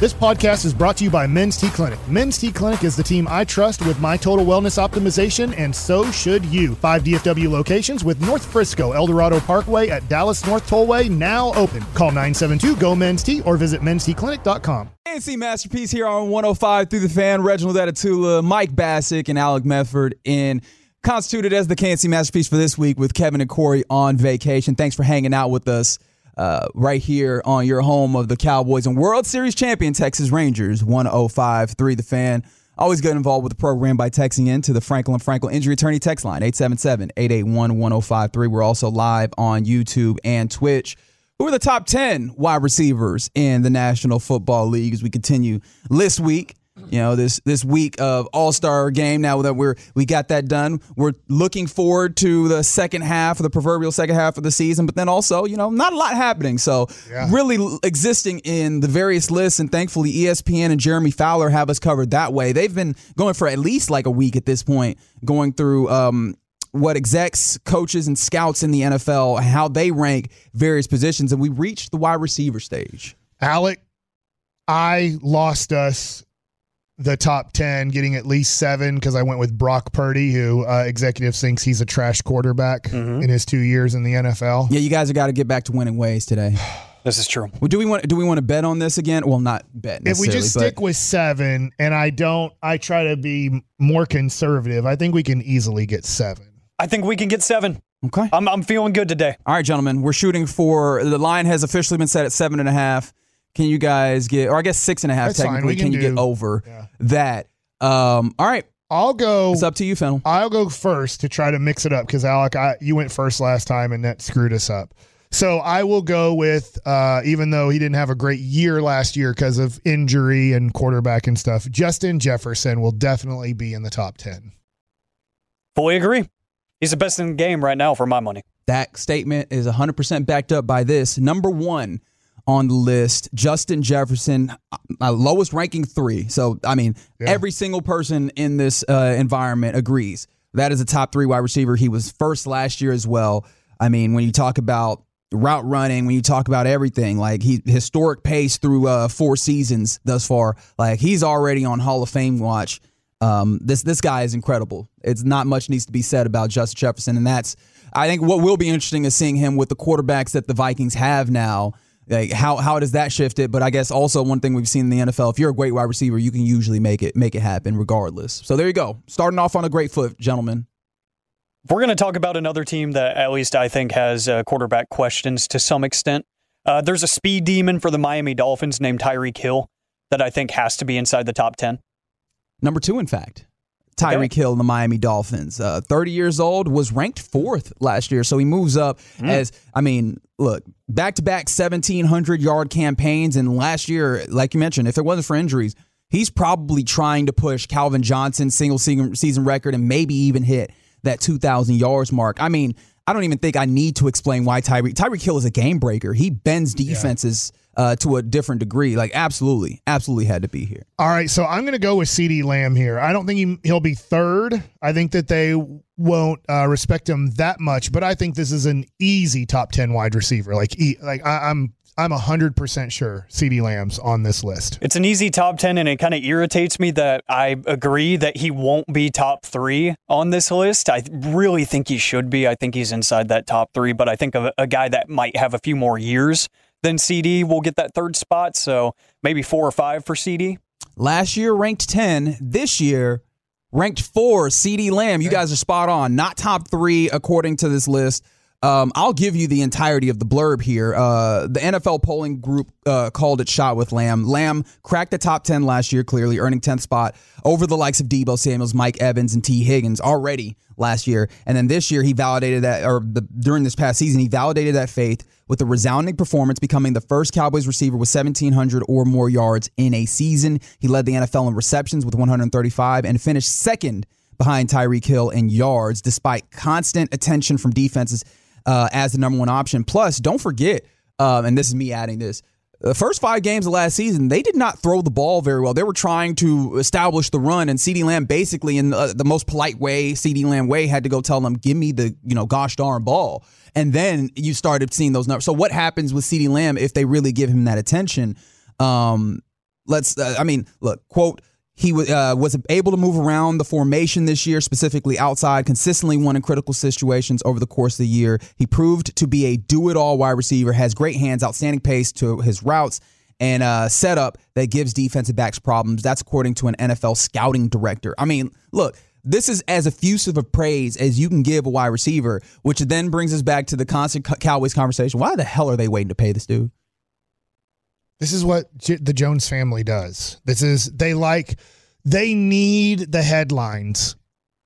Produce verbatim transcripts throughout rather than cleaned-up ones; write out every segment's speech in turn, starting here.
This podcast is brought to you by Men's T Clinic. Men's T Clinic is the team I trust with my total wellness optimization, and so should you. Five D F W locations with North Frisco, El Dorado Parkway at Dallas North Tollway now open. Call nine seven two, G O, Men's T or visit men's t clinic dot com. K N C Masterpiece here on one oh five through the Fan. Reginald Atatula, Mike Bassick, and Alec Medford in constituted as the K N C Masterpiece for this week with Kevin and Corey on vacation. Thanks for hanging out with us uh, right here on your home of the Cowboys and World Series champion Texas Rangers, one oh five point three The Fan. Always get involved with the program by texting in to the Franklin Franklin Injury Attorney text line, eight seven seven, eight eight one, one oh five three. We're also live on YouTube and Twitch. Who are the top ten wide receivers in the National Football League as we continue this week? You know, this this week of All-Star game. Now that we're we got that done, we're looking forward to the second half of the proverbial second half of the season. But then also, you know, not a lot happening. So yeah. really existing in the various lists, and thankfully E S P N and Jeremy Fowler have us covered that way. They've been going for at least like a week at this point, going through um, what execs, coaches, and scouts in the N F L, how they rank various positions, and we reached the wide receiver stage. Alec, I lost us the top ten, getting at least seven, because I went with Brock Purdy, who uh, executive thinks he's a trash quarterback mm-hmm. in his two years in the N F L. Yeah, you guys have got to get back to winning ways today. This is true. Well, do we want do we want to bet on this again? Well, not bet necessarily. If we just stick with seven, and I don't, I try to be more conservative, I think we can easily get seven. I think we can get seven. Okay. I'm I'm feeling good today. All right, gentlemen. We're shooting for, the line has officially been set at seven and a half. Can you guys get, or I guess six and a half That's technically, can, can you do, get over yeah. that? Um, all right. I'll go. It's up to you, Fennel. I'll go first to try to mix it up because, Alec, I, you went first last time and that screwed us up. So I will go with, uh, even though he didn't have a great year last year because of injury and quarterback and stuff, Justin Jefferson will definitely be in the top ten. Fully agree. He's the best in the game right now for my money. That statement is one hundred percent backed up by this. Number one on the list, Justin Jefferson, my lowest ranking three. So, I mean, yeah. every single person in this uh, environment agrees. That is a top three wide receiver. He was first last year as well. I mean, when you talk about route running, when you talk about everything, like he historic pace through uh, four seasons thus far, like he's already on Hall of Fame watch. Um, this this guy is incredible. It's not much needs to be said about Justin Jefferson, and that's, I think, what will be interesting is seeing him with the quarterbacks that the Vikings have now. Like how how does that shift it? But I guess also one thing we've seen in the N F L, if you're a great wide receiver, you can usually make it make it happen regardless. So there you go. Starting off on a great foot, gentlemen. We're going to talk about another team that at least I think has uh, quarterback questions to some extent. Uh, there's a speed demon for the Miami Dolphins named Tyreek Hill that I think has to be inside the top ten. Number two, in fact. Tyreek okay. Hill and the Miami Dolphins. Uh, thirty years old, was ranked fourth last year, so he moves up mm. as, I mean, look, back-to-back seventeen hundred yard campaigns, and last year, like you mentioned, if it wasn't for injuries, he's probably trying to push Calvin Johnson's single season record and maybe even hit that two thousand yards mark. I mean, I don't even think I need to explain why Tyreek Tyreek Hill is a game breaker. He bends defenses yeah. uh, to a different degree. Like, absolutely, absolutely had to be here. All right, so I'm going to go with CeeDee Lamb here. I don't think he, he'll be third. I think that they won't uh, respect him that much, but I think this is an easy top ten wide receiver. Like, e- like I, I'm I'm one hundred percent sure CeeDee Lamb's on this list. It's an easy top ten, and it kind of irritates me that I agree that he won't be top three on this list. I really think he should be. I think he's inside that top three, but I think a, a guy that might have a few more years than C D will get that third spot, so maybe four or five for C D. Last year ranked ten. This year ranked four. CeeDee Lamb, you guys are spot on. Not top three according to this list. Um, I'll give you the entirety of the blurb here. Uh, the N F L polling group uh, called it shot with Lamb. Lamb cracked the top ten last year, clearly earning tenth spot over the likes of Deebo Samuels, Mike Evans, and T. Higgins already last year. And then this year he validated that, or the, during this past season, he validated that faith with a resounding performance, becoming the first Cowboys receiver with seventeen hundred or more yards in a season. He led the N F L in receptions with one hundred thirty-five and finished second behind Tyreek Hill in yards, despite constant attention from defenses Uh, as the number one option. Plus, don't forget, um, and this is me adding this, the first five games of last season, they did not throw the ball very well. They were trying to establish the run, and CeeDee Lamb basically, in the, the most polite way, CeeDee Lamb way, had to go tell them, give me the, you know, gosh darn ball. And then you started seeing those numbers. So what happens with CeeDee Lamb if they really give him that attention? Um, let's, uh, I mean, look, quote, he uh, was able to move around the formation this year, specifically outside, consistently won in critical situations over the course of the year. He proved to be a do-it-all wide receiver, has great hands, outstanding pace to his routes, and uh, setup that gives defensive backs problems. That's according to an N F L scouting director. I mean, look, this is as effusive of praise as you can give a wide receiver, which then brings us back to the constant Cowboys conversation. Why the hell are they waiting to pay this dude? This is what the Jones family does. This is, they like, they need the headlines.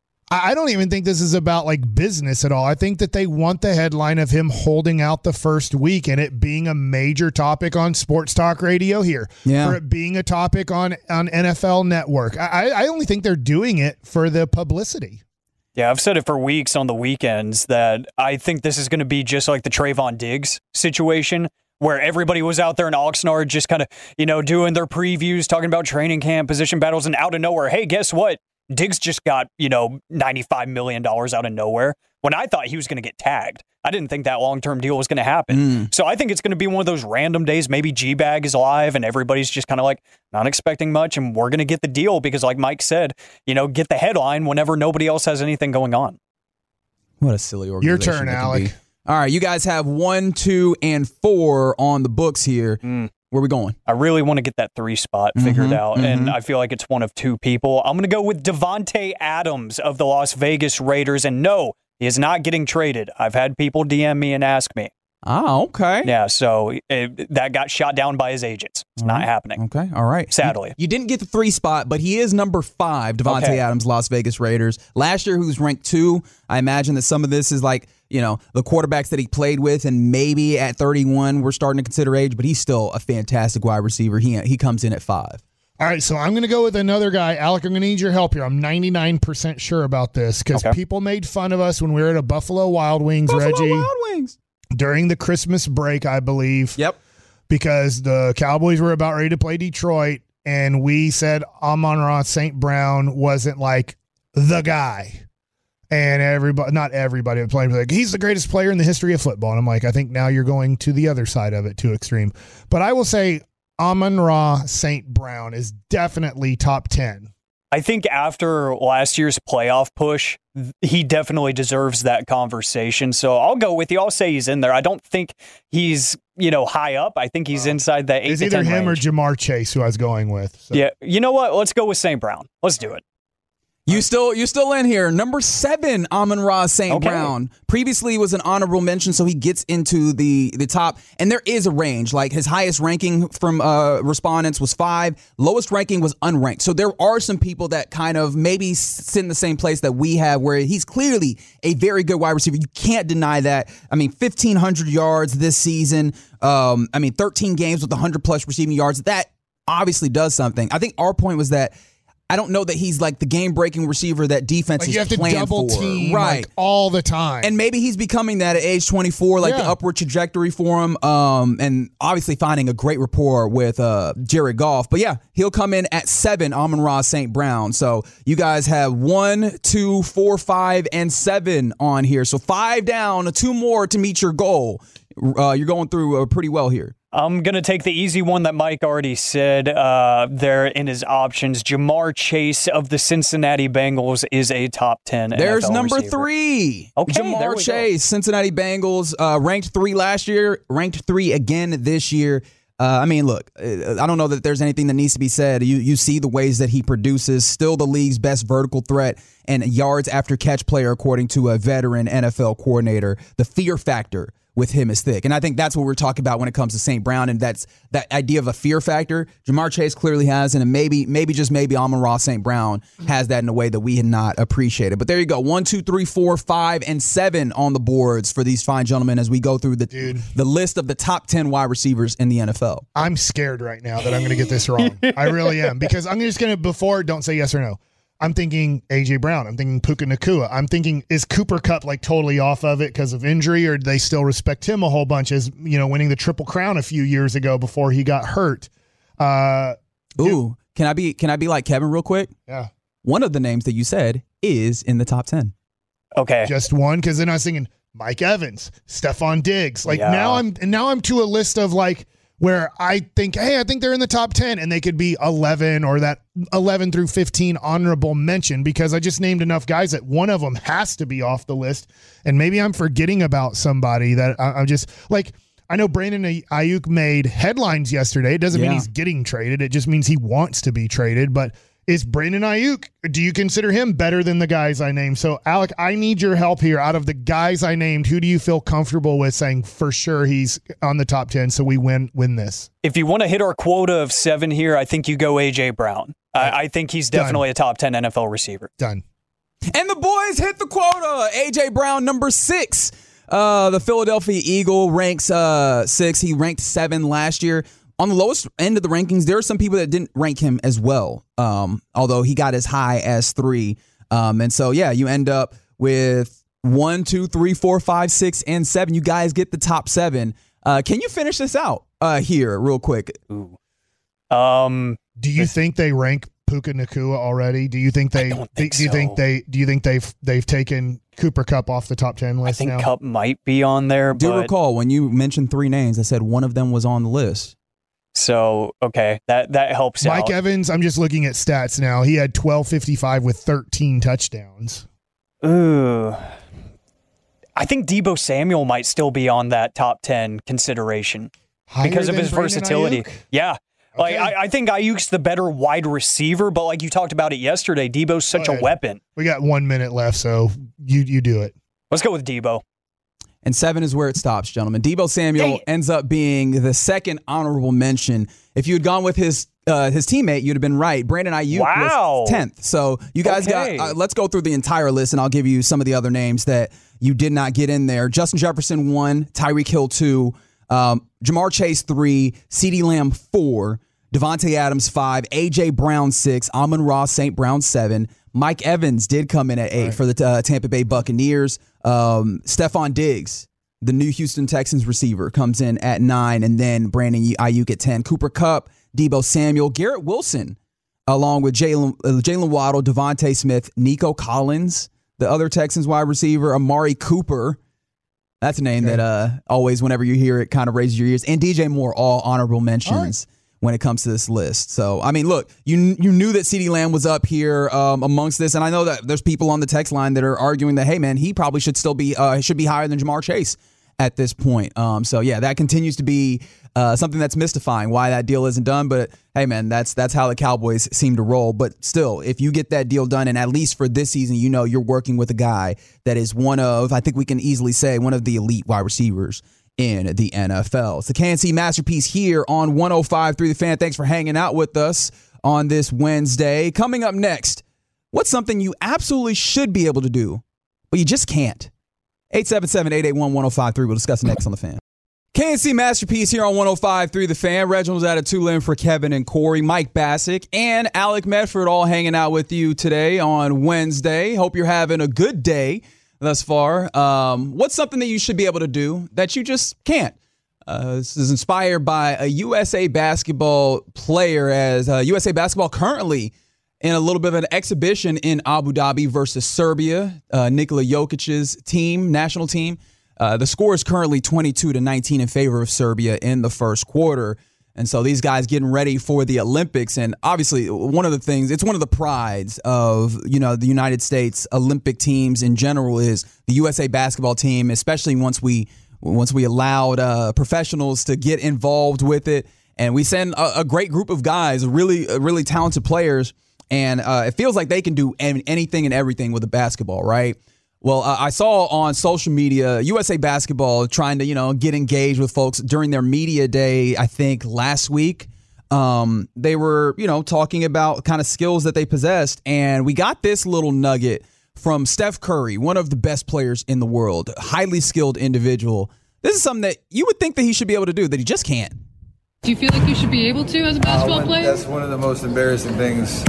I don't even think this is about like business at all. I think that they want the headline of him holding out the first week and it being a major topic on sports talk radio here. Yeah. For it being a topic on, on N F L Network. I, I only think they're doing it for the publicity. Yeah, I've said it for weeks on the weekends that I think this is going to be just like the Trayvon Diggs situation, where everybody was out there in Oxnard just kind of, you know, doing their previews, talking about training camp, position battles, and out of nowhere, hey, guess what? Diggs just got, you know, ninety-five million dollars out of nowhere when I thought he was going to get tagged. I didn't think that long-term deal was going to happen. Mm. So I think it's going to be one of those random days. Maybe G-Bag is live and everybody's just kind of like not expecting much, and we're going to get the deal because, like Mike said, you know, get the headline whenever nobody else has anything going on. What a silly organization. Your turn, Alec. All right, you guys have one, two, and four on the books here. Mm. Where are we going? I really want to get that three spot figured mm-hmm, out, mm-hmm. and I feel like it's one of two people. I'm going to go with Davante Adams of the Las Vegas Raiders, and no, he is not getting traded. I've had people D M me and ask me. Oh, okay. Yeah, so it, that got shot down by his agents. It's all not right. happening. Okay, all right. Sadly. You, you didn't get the three spot, but he is number five, Davante okay. Adams, Las Vegas Raiders. Last year, he was ranked two. I imagine that some of this is like, you know, the quarterbacks that he played with, and maybe at thirty-one, we're starting to consider age, but he's still a fantastic wide receiver. He he comes in at five. All right, so I'm going to go with another guy. Alec, I'm going to need your help here. I'm ninety-nine percent sure about this because okay. people made fun of us when we were at a Buffalo Wild Wings, Buffalo Reggie. Wild Wings. During the Christmas break, I believe. Yep. Because the Cowboys were about ready to play Detroit, and we said Amon-Ra Saint Brown wasn't like the guy. And everybody, not everybody, but playing like, he's the greatest player in the history of football. And I'm like, I think now you're going to the other side of it, too extreme. But I will say Amon-Ra Saint Brown is definitely top ten. I think after last year's playoff push, he definitely deserves that conversation. So I'll go with you. I'll say he's in there. I don't think he's, you know, high up. I think he's uh, inside that eight it's to ten either him range. or Jamar Chase, who I was going with. So. Yeah. You know what? Let's go with Saint Brown. Let's do it. You still you still in here. Number seven, Amon-Ra Saint Okay. Brown. Previously he was an honorable mention, so he gets into the, the top. And there is a range. Like his highest ranking from uh, respondents was five. Lowest ranking was unranked. So there are some people that kind of maybe sit in the same place that we have, where he's clearly a very good wide receiver. You can't deny that. I mean, fifteen hundred yards this season. Um, I mean, thirteen games with one hundred plus receiving yards. That obviously does something. I think our point was that I don't know that he's like the game-breaking receiver that defense like is you have to planned double for. team right. like all the time. And maybe he's becoming that at age twenty-four, like yeah. the upward trajectory for him, um, and obviously finding a great rapport with uh, Jared Goff. But yeah, he'll come in at seven, Amon-Ra Saint Brown. So you guys have one, two, four, five, and seven on here. So five down, two more to meet your goal. Uh, you're going through uh, pretty well here. I'm going to take the easy one that Mike already said uh, there in his options. Jamar Chase of the Cincinnati Bengals is a top ten There's N F L number receiver. three. Okay, Jamar Chase, go. Cincinnati Bengals, uh, ranked three last year, ranked three again this year. Uh, I mean, look, I don't know that there's anything that needs to be said. You you see the ways that he produces, still the league's best vertical threat and yards after catch player, according to a veteran N F L coordinator. The fear factor with him is thick. And I think that's what we're talking about when it comes to Saint Brown, and that's that idea of a fear factor. Jamar Chase clearly has, and maybe, maybe just maybe Amon-Ra Saint Brown has that in a way that we had not appreciated. But there you go. One, two, three, four, five, and seven on the boards for these fine gentlemen as we go through the Dude. the list of the top ten wide receivers in the N F L. I'm scared right now that I'm going to get this wrong. I really am, because I'm just going to, before, don't say yes or no. I'm thinking A J Brown. I'm thinking Puka Nacua. I'm thinking, is Cooper Kupp like totally off of it because of injury, or do they still respect him a whole bunch as, you know, winning the Triple Crown a few years ago before he got hurt? Uh, Ooh, dude. can I be can I be like Kevin real quick? Yeah. One of the names that you said is in the top ten. Okay. Just one, because then I was thinking Mike Evans, Stephon Diggs. Like yeah. now I'm now I'm to a list of like where I think, hey, I think they're in the top ten, and they could be eleven or that eleven through fifteen honorable mention, because I just named enough guys that one of them has to be off the list. And maybe I'm forgetting about somebody that I, I'm just like, I know Brandon Ayuk made headlines yesterday. It doesn't yeah. mean he's getting traded. It just means he wants to be traded. But is Brandon Ayuk, do you consider him better than the guys I named? So, Alec, I need your help here. Out of the guys I named, who do you feel comfortable with saying for sure he's on the top ten so we win win this? If you want to hit our quota of seven here, I think you go A J. Brown. I, I think he's definitely Done. a top ten N F L receiver. Done. And the boys hit the quota. A J. Brown, number six. Uh, the Philadelphia Eagle ranks uh, six. He ranked seven last year. On the lowest end of the rankings, there are some people that didn't rank him as well, um, although he got as high as three. Um, and so, yeah, you end up with one, two, three, four, five, six, and seven. You guys get the top seven. Uh, can you finish this out uh, here real quick? Ooh. Um, do you think they rank Puka Nacua already? Do you think they? I don't think do you so. think they? Do you think they've they've taken Cooper Kupp off the top ten list? I think now? Kupp might be on there. Do but... recall when you mentioned three names, I said one of them was on the list. So, okay, that, that helps Mike out. Mike Evans, I'm just looking at stats now. He had twelve fifty-five with thirteen touchdowns. Ooh. I think Deebo Samuel might still be on that top ten consideration Higher because of his Brandon versatility. Ayuk? Yeah. Okay. Like I, I think Ayuk's the better wide receiver, but like you talked about it yesterday, Deebo's such a weapon. We got one minute left, so you you do it. Let's go with Deebo. And seven is where it stops, gentlemen. Deebo Samuel Dang. ends up being the second honorable mention. If you had gone with his uh, his teammate, you'd have been right. Brandon Ayuk wow. was tenth. So you guys okay. got, uh, let's go through the entire list, and I'll give you some of the other names that you did not get in there. Justin Jefferson, one. Tyreek Hill, two. Um, Jamar Chase, three. CeeDee Lamb, four. Devontae Adams, five. A J. Brown, six. Amon-Ra Saint Brown, seven. Mike Evans did come in at eight right. for the uh, Tampa Bay Buccaneers. Um, Stephon Diggs, the new Houston Texans receiver, comes in at nine, and then Brandon Ayuk at ten. Cooper Kupp, Deebo Samuel, Garrett Wilson, along with Jalen uh, Jalen Waddle, Devontae Smith, Nico Collins, the other Texans wide receiver, Amari Cooper. That's a name okay. that uh, always, whenever you hear it, kind of raises your ears. And D J Moore, all honorable mentions all right. when it comes to this list. So, I mean, look, you you knew that CeeDee Lamb was up here um, amongst this, and I know that there's people on the text line that are arguing that, hey, man, he probably should still be uh, should be higher than Jamar Chase at this point. Um, so, yeah, that continues to be uh, something that's mystifying, why that deal isn't done. But, hey, man, that's that's how the Cowboys seem to roll. But still, if you get that deal done, and at least for this season, you know you're working with a guy that is one of, I think we can easily say, one of the elite wide receivers in the N F L. It's the K N C Masterpiece here on one oh five point three The Fan. Thanks for hanging out with us on this Wednesday. Coming up next, what's something you absolutely should be able to do, but you just can't? eight seven seven, eight eight one, one oh five three. We'll discuss next on The Fan. K N C Masterpiece here on one oh five point three The Fan. Reginald's out of Tulane for Kevin and Corey, Mike Bassick, and Alec Medford all hanging out with you today on Wednesday. Hope you're having a good day thus far. Um, what's something that you should be able to do that you just can't? Uh, this is inspired by a U S A basketball player, as uh, U S A basketball currently in a little bit of an exhibition in Abu Dhabi versus Serbia, uh, Nikola Jokic's team, national team. Uh, the score is currently twenty-two to nineteen in favor of Serbia in the first quarter. And so these guys getting ready for the Olympics. And obviously, one of the things, it's one of the prides of, you know, the United States Olympic teams in general is the U S A basketball team, especially once we once we allowed uh, professionals to get involved with it. And we send a, a great group of guys, really, really talented players. And uh, it feels like they can do anything and everything with a basketball, right? Well, uh, I saw on social media U S A Basketball trying to, you know, get engaged with folks during their media day, I think last week. Um, they were, you know, talking about kind of skills that they possessed. And we got this little nugget from Steph Curry, one of the best players in the world, highly skilled individual. This is something that you would think that he should be able to do, that he just can't. Do you feel like you should be able to as a basketball uh, when, player? That's one of the most embarrassing things.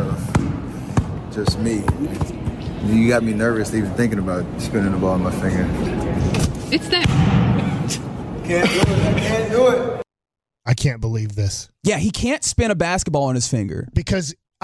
Uh, just me. You got me nervous even thinking about spinning the ball in my finger. It's that. Can't do it. I can't do it. I can't believe this. Yeah, he can't spin a basketball on his finger. Because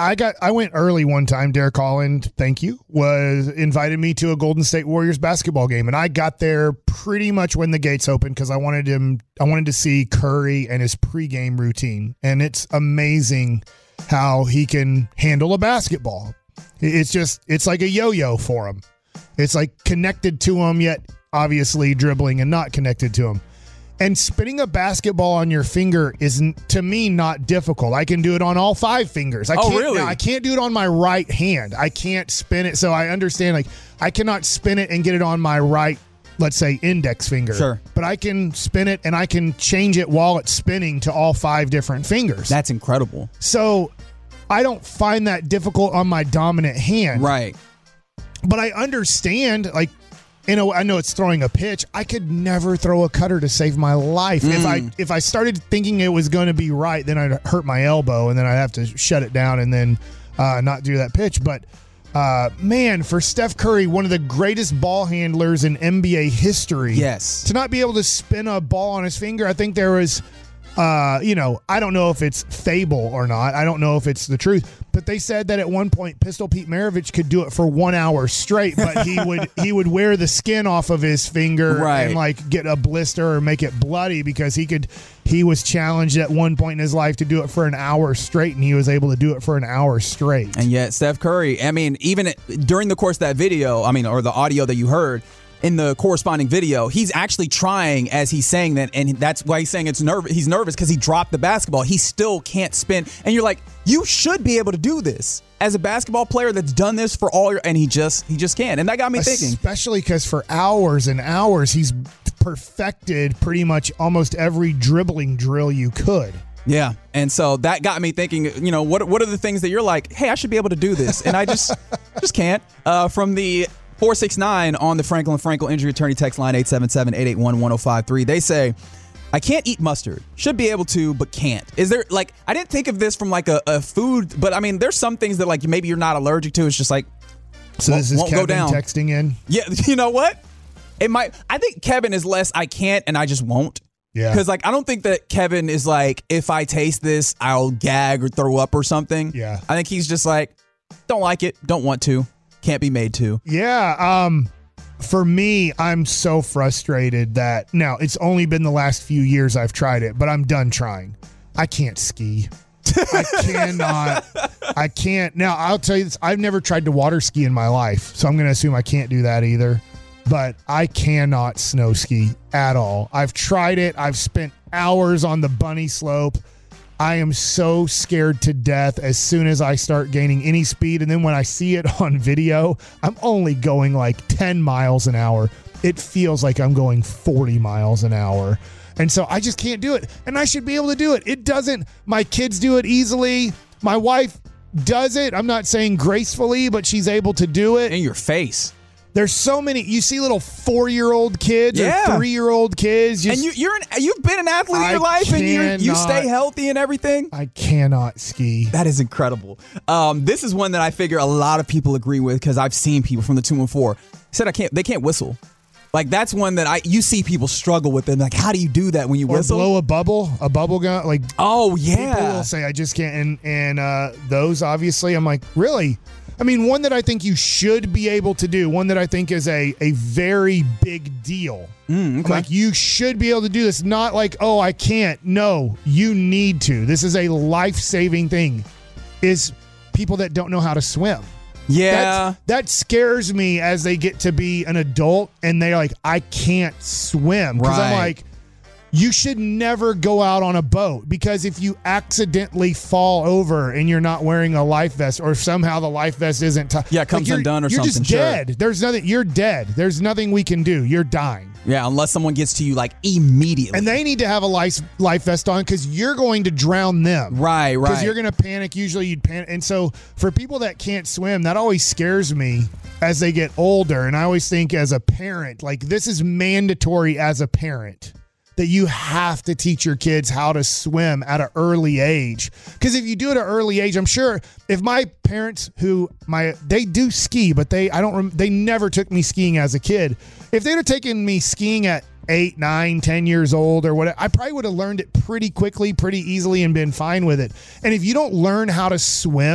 I got I went early one time. Derek Holland, thank you, was invited me to a Golden State Warriors basketball game, and I got there pretty much when the gates opened because I wanted him. I wanted to see Curry and his pregame routine, and it's amazing how he can handle a basketball. It's just it's like a yo-yo for him. It's like connected to him, yet obviously dribbling and not connected to him. And spinning a basketball on your finger isn't, to me, not difficult. I can do it on all five fingers. I oh, can't, really? Now, I can't do it on my right hand. I can't spin it. So I understand, like, I cannot spin it and get it on my right, let's say, index finger. Sure. But I can spin it and I can change it while it's spinning to all five different fingers. That's incredible. So I don't find that difficult on my dominant hand. Right. But I understand, like, you know, I know it's throwing a pitch. I could never throw a cutter to save my life. Mm. If I if I started thinking it was going to be right, then I'd hurt my elbow, and then I'd have to shut it down and then uh, not do that pitch. But, uh, man, for Steph Curry, one of the greatest ball handlers in N B A history, yes, to not be able to spin a ball on his finger, I think there was, uh, you know, I don't know if it's fable or not. I don't know if it's the truth. But they said that at one point, Pistol Pete Maravich could do it for one hour straight, but he would he would wear the skin off of his finger right. and like get a blister or make it bloody because he could. He was challenged at one point in his life to do it for an hour straight, and he was able to do it for an hour straight. And yet, Steph Curry, I mean, even during the course of that video, I mean, or the audio that you heard, in the corresponding video, he's actually trying as he's saying that, and that's why he's saying it's nervous. He's nervous because he dropped the basketball. He still can't spin, and you're like, you should be able to do this as a basketball player that's done this for all your, and he just he just can't, and that got me thinking. Especially because for hours and hours, he's perfected pretty much almost every dribbling drill you could. Yeah, and so that got me thinking, you know, what what are the things that you're like, hey, I should be able to do this, and I just just can't. Uh, from the four six nine on the Franklin Frankel Injury Attorney text line, eight seven seven, eight eight one, one oh five three. They say, I can't eat mustard. Should be able to, but can't. Is there, like, I didn't think of this from like a, a food, but I mean, there's some things that like maybe you're not allergic to. It's just like, so this is won't Kevin go down. Texting in? Yeah, you know what? It might, I think Kevin is less I can't and I just won't. Yeah. Because, like, I don't think that Kevin is like, if I taste this, I'll gag or throw up or something. Yeah. I think he's just like, don't like it, don't want to, can't be made to. Yeah. Um, for me, I'm so frustrated that now it's only been the last few years I've tried it, but I'm done trying. I can't ski. I cannot. I can't. Now, I'll tell you this. I've never tried to water ski in my life, so I'm going to assume I can't do that either. But I cannot snow ski at all. I've tried it. I've spent hours on the bunny slope. I am so scared to death as soon as I start gaining any speed. And then when I see it on video, I'm only going like ten miles an hour. It feels like I'm going forty miles an hour. And so I just can't do it. And I should be able to do it. It doesn't. My kids do it easily. My wife does it. I'm not saying gracefully, but she's able to do it. In your face. There's so many. You see little four-year-old kids yeah. or three-year-old kids. Just, and you, you're an, you've been an athlete in your I life, and you you cannot- stay healthy and everything. I cannot ski. That is incredible. Um, this is one that I figure a lot of people agree with because I've seen people from the two one four said I can't. They can't whistle. Like that's one that I you see people struggle with. And like, how do you do that when you Or whistle? blow a bubble, a bubble gun. Like oh yeah. people will say I just can't. And and uh, those obviously, I'm like, really? I mean, one that I think you should be able to do, one that I think is a, a very big deal. Mm, okay. Like, you should be able to do this. Not like, oh, I can't. No, you need to. This is a life-saving thing, is people that don't know how to swim. Yeah. That's, that scares me as they get to be an adult and they're like, I can't swim. Because I'm Right. like, you should never go out on a boat because if you accidentally fall over and you're not wearing a life vest or somehow the life vest isn't tied. Yeah, it comes like undone or you're something, You're just sure. dead. There's nothing. You're dead. There's nothing we can do. You're dying. Yeah, unless someone gets to you like immediately. And they need to have a life, life vest on because you're going to drown them. Right, right. Because you're going to panic. Usually you'd panic. And so for people that can't swim, that always scares me as they get older. And I always think as a parent, like this is mandatory as a parent, that you have to teach your kids how to swim at an early age. Because if you do it at an early age, I'm sure if my parents who my they do ski, but they I don't rem- they never took me skiing as a kid. If they'd have taken me skiing at eight, nine, ten years old or whatever, I probably would have learned it pretty quickly, pretty easily, and been fine with it. And if you don't learn how to swim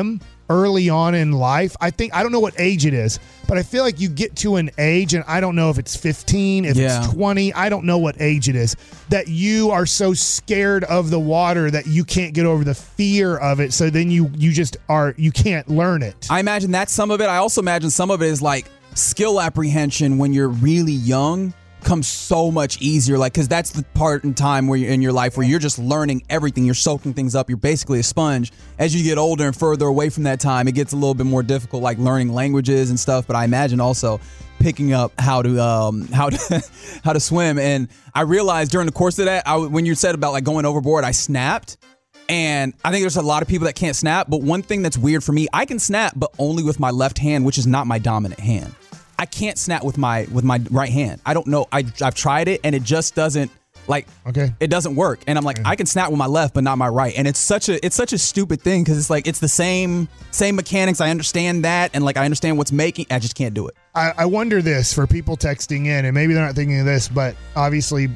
early on in life. I think, I don't know what age it is, but I feel like you get to an age, and I don't know if it's fifteen, if Yeah. it's twenty, I don't know what age it is, that you are so scared of the water that you can't get over the fear of it. So then you, you just are, you can't learn it. I imagine that's some of it. I also imagine some of it is like skill apprehension when you're really young comes so much easier, like, because that's the part in time where you're in your life where you're just learning everything, you're soaking things up, you're basically a sponge. As you get older and further away from that time, it gets a little bit more difficult, like learning languages and stuff. But I imagine also picking up how to um how to how to swim. And I realized during the course of that, I, when you said about like going overboard, I snapped. And I think there's a lot of people that can't snap, but one thing that's weird for me, I can snap, but only with my left hand, which is not my dominant hand. I can't snap with my with my right hand. I don't know. I, I've tried it, and it just doesn't, like, Okay. it doesn't work. And I'm like, I can snap with my left, but not my right. And it's such a it's such a stupid thing because it's like it's the same same mechanics. I understand that, and like I understand what's making. I just can't do it. I, I wonder this for people texting in, and maybe they're not thinking of this, but obviously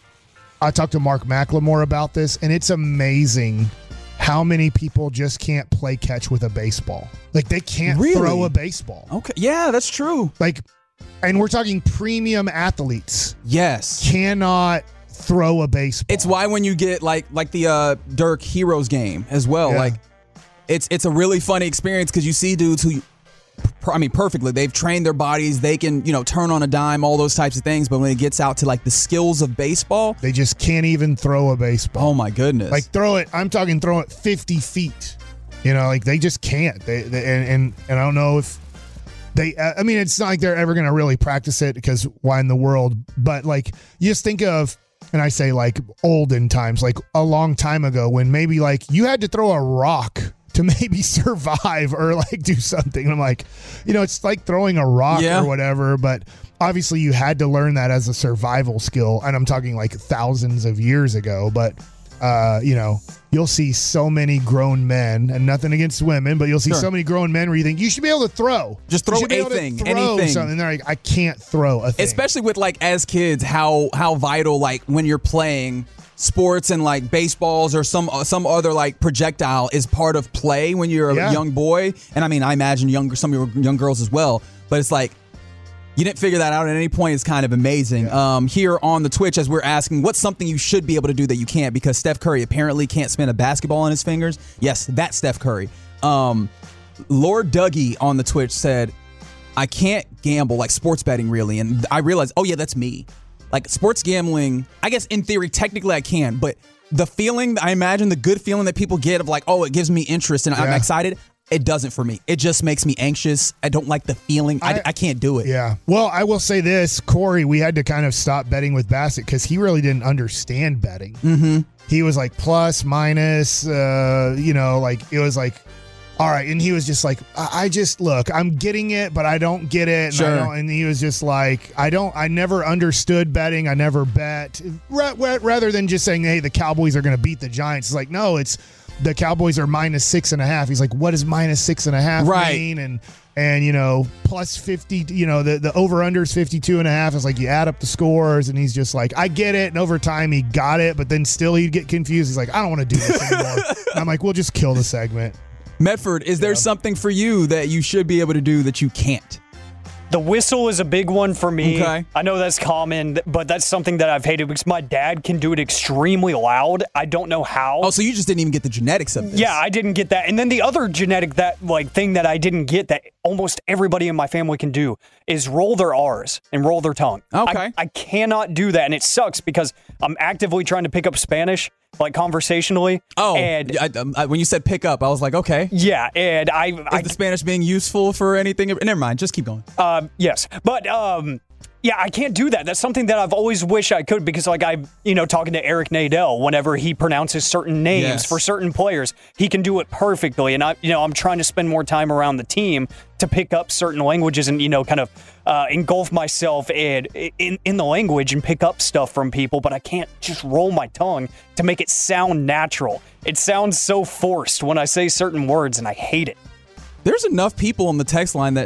I talked to Mark McLemore about this, and it's amazing how many people just can't play catch with a baseball. Like, they can't Really? throw a baseball. Okay, yeah, that's true. Like, and we're talking premium athletes Yes. cannot throw a baseball. It's why when you get like like the uh, Dirk Heroes game as well, Yeah. like it's it's a really funny experience because you see dudes who, I mean, perfectly, they've trained their bodies, they can, you know, turn on a dime, all those types of things. But when it gets out to like the skills of baseball, They just can't even throw a baseball. oh my goodness, Like, throw it, I'm talking throw it fifty feet. You know, like, they just can't. They, they and, and and I don't know if they, I mean, it's not like they're ever going to really practice it because why in the world? But like, you just think of, and I say like olden times, like a long time ago when maybe like you had to throw a rock to maybe survive or like do something. And I'm like, you know, it's like throwing a rock Yeah. or whatever, but obviously you had to learn that as a survival skill. And I'm talking like thousands of years ago, but uh, you know, you'll see so many grown men, and nothing against women, but you'll see Sure. so many grown men where you think you should be able to throw. Just You throw should be able to anything, throw anything. Something. And they're like, I can't throw a thing. especially with like as kids, how how vital like when you're playing sports and like baseballs or some some other like projectile is part of play when you're a Yeah. young boy. And I mean, I imagine young some of your young girls as well. But it's like you didn't figure that out at any point. It's kind of amazing. Um, here on the Twitch, as we're asking, what's something you should be able to do that you can't? Because Steph Curry apparently can't spin a basketball on his fingers. Yes, that's Steph Curry. Um, Lord Dougie on the Twitch said, I can't gamble, like sports betting really. And I realized, oh yeah, that's me. Like sports gambling, I guess in theory, technically I can, but the feeling, I imagine the good feeling that people get of like, oh, it gives me interest and I'm Yeah. excited. It doesn't for me. It just makes me anxious. I don't like the feeling. I, I- I can't do it. Yeah. Well, I will say this, Corey, we had to kind of stop betting with Bassett because he really didn't understand betting. Mm-hmm. He was like plus, minus, uh, you know, like it was like, all right. And he was just like, I, I just, look, I'm getting it, but I don't get it. And, I Sure. don't, and he was just like, I don't, I never understood betting. I never bet. Ra- ra- rather than just saying, hey, the Cowboys are going to beat the Giants. It's like, no, it's, the Cowboys are minus six and a half. He's like, what does minus six and a half Right. mean? And, and, you know, plus fifty, you know, the, the over under is fifty-two and a half. It's like you add up the scores and he's just like, I get it. And over time he got it, but then still he'd get confused. He's like, I don't want to do this anymore. And I'm like, we'll just kill the segment. Medford, is there something for you that you should be able to do that you can't? The whistle is a big one for me. Okay. I know that's common, but that's something that I've hated because my dad can do it extremely loud. I don't know how. Oh, so you just didn't even get the genetics of this. Yeah, I didn't get that. And then the other genetic that like thing that I didn't get that almost everybody in my family can do is roll their R's and roll their tongue. Okay. I, I cannot do that, and it sucks because I'm actively trying to pick up Spanish, like conversationally. Oh, and I, um, I, when you said pick up, I was like, okay. yeah, and I, Is I the Spanish being useful for anything? Never mind. Just keep going. Um, yes, but um, yeah, I can't do that. That's something that I've always wished I could because, like, I, you know, talking to Eric Nadel, whenever he pronounces certain names Yes. for certain players, he can do it perfectly. And I, you know, I'm trying to spend more time around the team to pick up certain languages and, you know, kind of uh, engulf myself in, in in the language and pick up stuff from people. But I can't just roll my tongue to make it sound natural. It sounds so forced when I say certain words, and I hate it. There's enough people on the text line that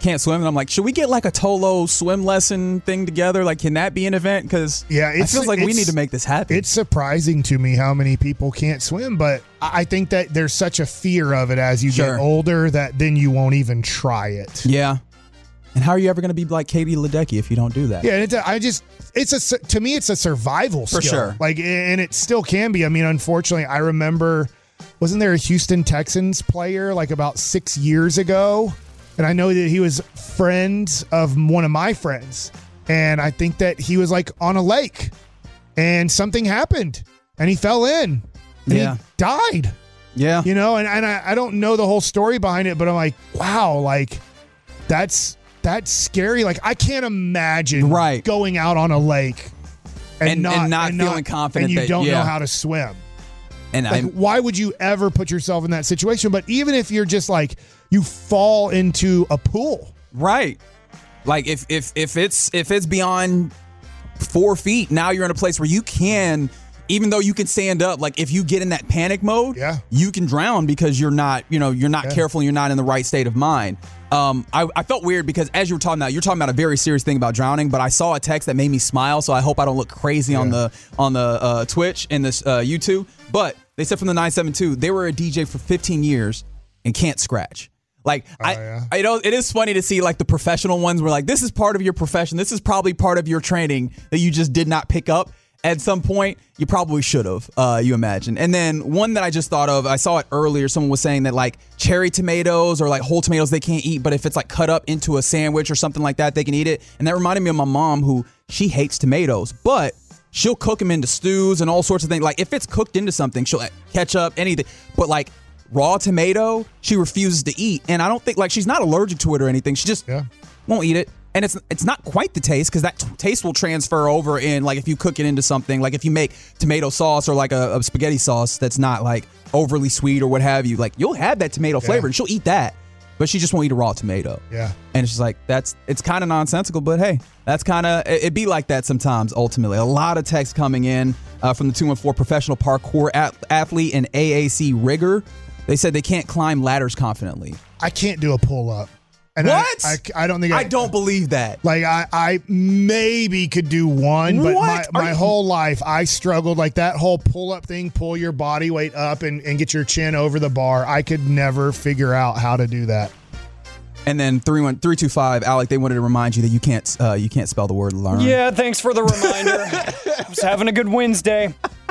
can't swim. And I'm like, should we get like a Tolo swim lesson thing together? Like, can that be an event? Because yeah, it feels like we need to make this happen. It's surprising to me how many people can't swim, but I think that there's such a fear of it as you Sure. get older that then you won't even try it. Yeah. And how are you ever going to be like Katie Ledecky if you don't do that? Yeah, it's a, I just it's a to me it's a survival skill. For sure. Like, and it still can be. I mean, unfortunately, I remember wasn't there a Houston Texans player like about six years ago, and I know that he was friends of one of my friends, and I think that he was like on a lake, and something happened, and he fell in, and Yeah. he died. Yeah. You know, and, and I, I don't know the whole story behind it, but I'm like, wow, like that's that's scary. Like I can't imagine Right. going out on a lake and, And- not, and not feeling confident and you that- don't know yeah. how to swim. And Like, I'm why would you ever put yourself in that situation? But even if you're just like you fall into a pool, right. Like if if if it's if it's beyond four feet, now you're in a place where you can, even though you can stand up, like if you get in that panic mode, Yeah. you can drown because you're not, you know, you're not Yeah. careful and you're not in the right state of mind. Um, I, I felt weird because as you were talking about, you're talking about a very serious thing about drowning, but I saw a text that made me smile, so I hope I don't look crazy on Yeah. the on the uh, Twitch and this uh, YouTube. But they said from the nine seven two, they were a D J for fifteen years and can't scratch. Like I, yeah. I know it is funny to see like the professional ones were like, this is part of your profession. This is probably part of your training that you just did not pick up at some point. You probably should have, uh, you imagine. And then one that I just thought of, I saw it earlier. Someone was saying that like cherry tomatoes or like whole tomatoes they can't eat, but if it's like cut up into a sandwich or something like that, they can eat it. And that reminded me of my mom, who she hates tomatoes, but she'll cook them into stews and all sorts of things. Like if it's cooked into something, she'll add ketchup, anything. But like raw tomato, she refuses to eat. And I don't think like she's not allergic to it or anything. She just Yeah. won't eat it. And it's it's not quite the taste because that t- taste will transfer over in like if you cook it into something, like if you make tomato sauce or like a, a spaghetti sauce that's not like overly sweet or what have you, like you'll have that tomato flavor and she'll eat that, but she just won't eat a raw tomato. Yeah. And it's just like, that's, it's kind of nonsensical, but hey, that's kind of, it, it be like that sometimes ultimately. A lot of text coming in uh, from the two one four professional parkour at, athlete and A A C rigger. They said they can't climb ladders confidently. I can't do a pull up. And What? I, I, I don't think I, I don't believe that. Like I, I maybe could do one, but What? my, Are my you- whole life I struggled like that whole pull up thing, pull your body weight up and, and get your chin over the bar. I could never figure out how to do that. And then three one three two five, Alec, they wanted to remind you that you can't uh, you can't spell the word learn. Yeah, thanks for the reminder. Just having a good Wednesday.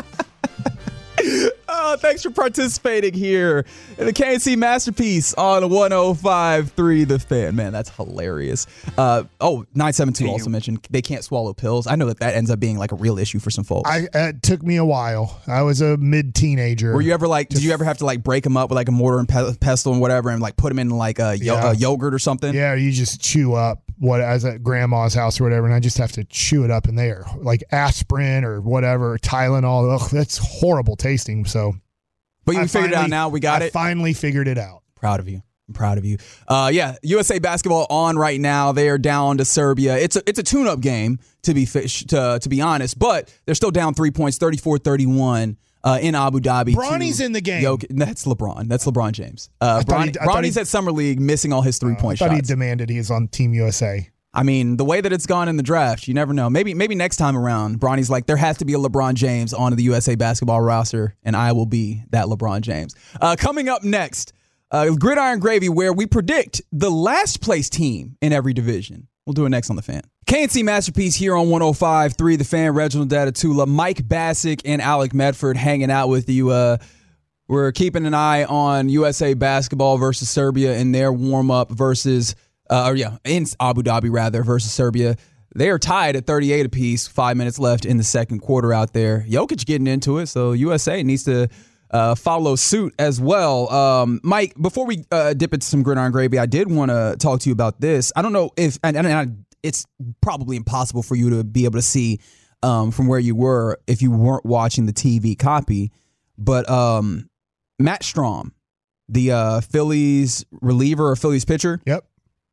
Oh, thanks for participating here in the K N C Masterpiece on one oh five point three The Fan. Man, that's hilarious. Uh, oh, nine seven two also mentioned they can't swallow pills. I know that that ends up being like a real issue for some folks. I it took me a while. I was a mid teenager. Were you ever like, did you ever have to like break them up with like a mortar and pe- pestle and whatever and like put them in like a, yo- Yeah. a yogurt or something? Yeah, you just chew up what I was at grandma's house or whatever, and I just have to chew it up in there, like aspirin or whatever, Tylenol. Ugh, that's horrible tasting. So, But you I figured it out finally- now. We got I it. finally figured it out. Proud of you. I'm proud of you. Uh, yeah, U S A basketball on right now. They are down to Serbia. It's a it's a tune-up game to be fish, to to be honest, but they're still down three points, thirty-four thirty-one uh, in Abu Dhabi. Bronny's to in the game. Jok- that's LeBron. That's LeBron James. Uh, I thought he- Bronny, I thought Bronny's he- at Summer League, missing all his three-point I thought shots. he demanded he is on Team U S A. I mean, the way that it's gone in the draft, you never know. Maybe maybe next time around, Bronny's like, there has to be a LeBron James on the U S A basketball roster, and I will be that LeBron James. Uh, coming up next, uh, Gridiron Gravy, where we predict the last place team in every division. We'll do it next on The Fan. K N C Masterpiece here on one oh five point three The Fan. Reginald Datatula, Mike Bassick, and Alec Medford hanging out with you. Uh, we're keeping an eye on U S A basketball versus Serbia in their warm-up versus... Uh, or yeah, in Abu Dhabi rather versus Serbia. They are tied at thirty-eight apiece. Five minutes left in the second quarter out there. Jokic getting into it, so U S A needs to uh, follow suit as well. Um, Mike, before we uh, dip into some Gridiron Gravy, I did want to talk to you about this. I don't know if, and, and I, it's probably impossible for you to be able to see um, from where you were if you weren't watching the T V copy, but um, Matt Strom, the uh, Phillies reliever or Phillies pitcher. Yep.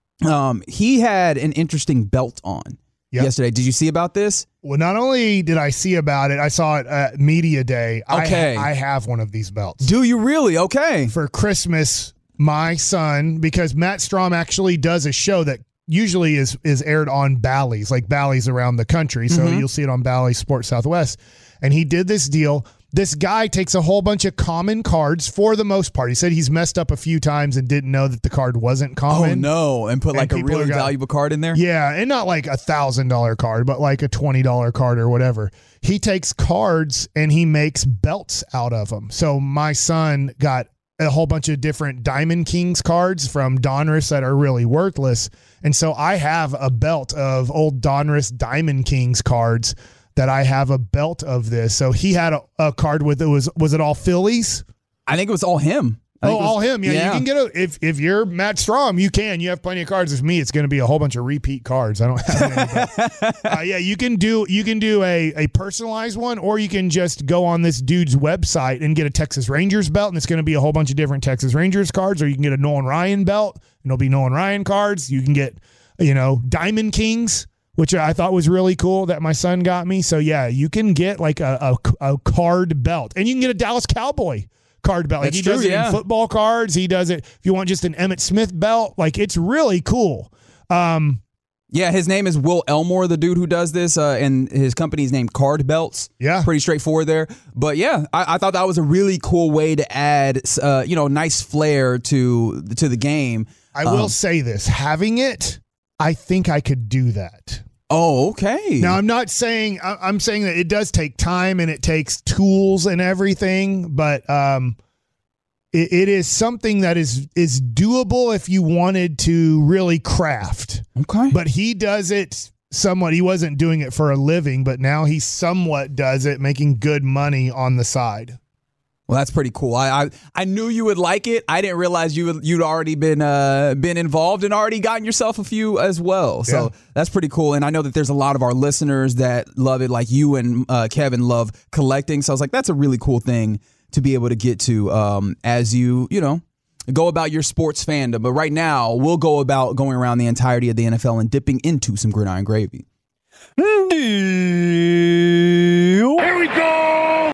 Um, he had an interesting belt on Yep. yesterday. Did you see about this? Well, not only did I see about it, I saw it at Media Day. Okay. I, I have one of these belts. Do you really? Okay. For Christmas, my son, because Matt Strom actually does a show that usually is is aired on Bally's, like Bally's around the country. So mm-hmm. you'll see it on Bally's Sports Southwest. And he did this deal. This guy takes a whole bunch of common cards for the most part. He said he's messed up a few times and didn't know that the card wasn't common. Oh, no. And put like and a really got, valuable card in there? Yeah. And not like a one thousand dollars card, but like a twenty dollars card or whatever. He takes cards and he makes belts out of them. So my son got a whole bunch of different Diamond Kings cards from Donruss that are really worthless. And so I have a belt of old Donruss Diamond Kings cards that I have a belt of this. So he had a, a card with it. Was was it all Phillies? I think it was all him. Oh, was, all him. Yeah, yeah, you can get a if if you're Matt Strom, you can. You have plenty of cards. With me, it's going to be a whole bunch of repeat cards. I don't have any. But, uh, yeah, you can do you can do a a personalized one, or you can just go on this dude's website and get a Texas Rangers belt, and it's going to be a whole bunch of different Texas Rangers cards. Or you can get a Nolan Ryan belt, and it'll be Nolan Ryan cards. You can get, you know, Diamond Kings, which I thought was really cool that my son got me. So yeah, you can get like a a, a card belt, and you can get a Dallas Cowboy card belt. Like That's he true, does it yeah. in football cards. He does it if you want just an Emmitt Smith belt. Like, it's really cool. Um, yeah, his name is Will Elmore, the dude who does this, uh, and his company's named Card Belts. Yeah. Pretty straightforward there. But yeah, I, I thought that was a really cool way to add, uh, you know, nice flair to, to the game. I will um, say this. Having it, I think I could do that. Oh, okay. Now, I'm not saying, I'm saying that it does take time and it takes tools and everything, but um, it, it is something that is is doable if you wanted to really craft. Okay. But he does it somewhat. He wasn't doing it for a living, but now he somewhat does it, making good money on the side. Well, that's pretty cool. I, I I knew you would like it. I didn't realize you would, you'd already been uh, been involved and already gotten yourself a few as well. So Yeah. that's pretty cool. And I know that there's a lot of our listeners that love it, like you and uh, Kevin love collecting. So I was like, that's a really cool thing to be able to get to um, as you, you know, go about your sports fandom. But right now, we'll go about going around the entirety of the N F L and dipping into some gridiron gravy. Here we go.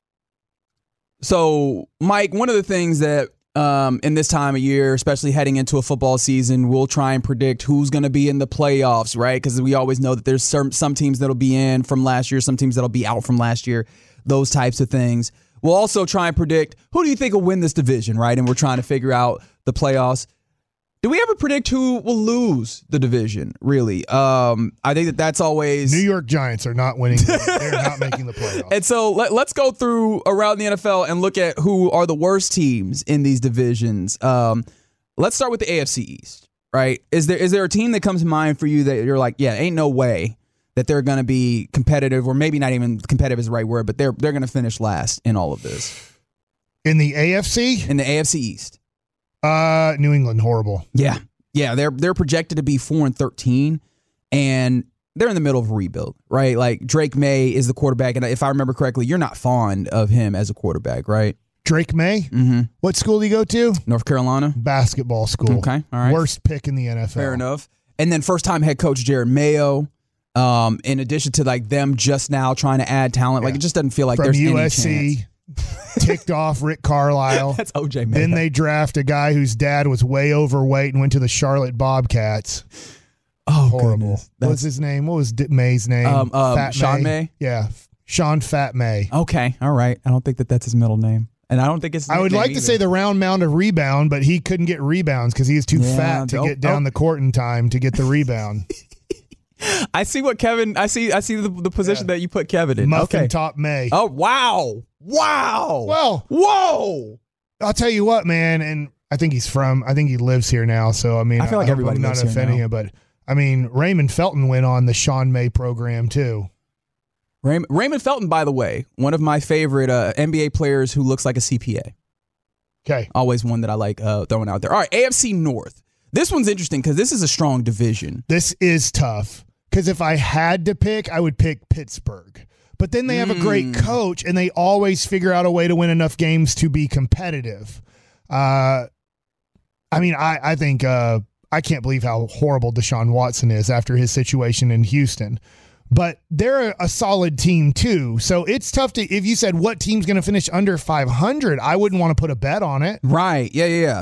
So, Mike, one of the things that um, in this time of year, especially heading into a football season, we'll try and predict who's going to be in the playoffs, right? Because we always know that there's some, some teams that'll be in from last year, some teams that'll be out from last year, those types of things. We'll also try and predict who do you think will win this division, right? And we're trying to figure out the playoffs. Do we ever predict who will lose the division, really? Um, I think that that's always... New York Giants are not winning. They're not making the playoffs. And so let, let's go through around the N F L and look at who are the worst teams in these divisions. Um, let's start with the A F C East, right? Is there is there a team that comes to mind for you that you're like, yeah, ain't no way that they're going to be competitive, or maybe not even competitive is the right word, but they're they're going to finish last in all of this? In the A F C? In the A F C East. Uh, New England, horrible. Yeah. Yeah, they're they're projected to be four and thirteen, and they're in the middle of a rebuild, right? Like, Drake May is the quarterback, and if I remember correctly, you're not fond of him as a quarterback, right? Drake May? Mm-hmm. What school do you go to? North Carolina. Basketball school. Okay, all right. Worst pick in the N F L. Fair enough. And then first-time head coach Jared Mayo, um, in addition to, like, them just now trying to add talent. Yeah. Like, it just doesn't feel like From there's U S C. any chance. Ticked off Rick Carlisle. That's O J Mayo. Then they draft a guy whose dad was way overweight and went to the Charlotte Bobcats. Oh, Horrible. goodness. What was his name? What was D- May's name? Um, um, Fat Sean May? Yeah, Sean Fat May. Okay, all right. I don't think that that's his middle name. And I don't think it's his I would nickname like to either. say the round mound of rebound, but he couldn't get rebounds because he was too Yeah, fat to oh, get down oh. the court in time to get the rebound. I see what Kevin, I see I see the, the position Yeah. that you put Kevin in. Muffin Okay. Top May. Oh, wow. Wow. Well, Whoa. I'll tell you what, man, and I think he's from, I think he lives here now, so I mean, I feel like hope everybody I'm not lives here offending now. him, but I mean, Raymond Felton went on the Sean May program too. Raymond, Raymond Felton, by the way, one of my favorite uh, N B A players who looks like a C P A. Okay. Always one that I like uh, throwing out there. All right, A F C North. This one's interesting because this is a strong division. This is tough because if I had to pick, I would pick Pittsburgh. But then they have a great coach, and they always figure out a way to win enough games to be competitive. Uh, I mean, I, I think uh, I can't believe how horrible Deshaun Watson is after his situation in Houston. But they're a solid team, too. So it's tough to – if you said what team's going to finish under five hundred, I wouldn't want to put a bet on it. Right. Yeah, yeah, yeah.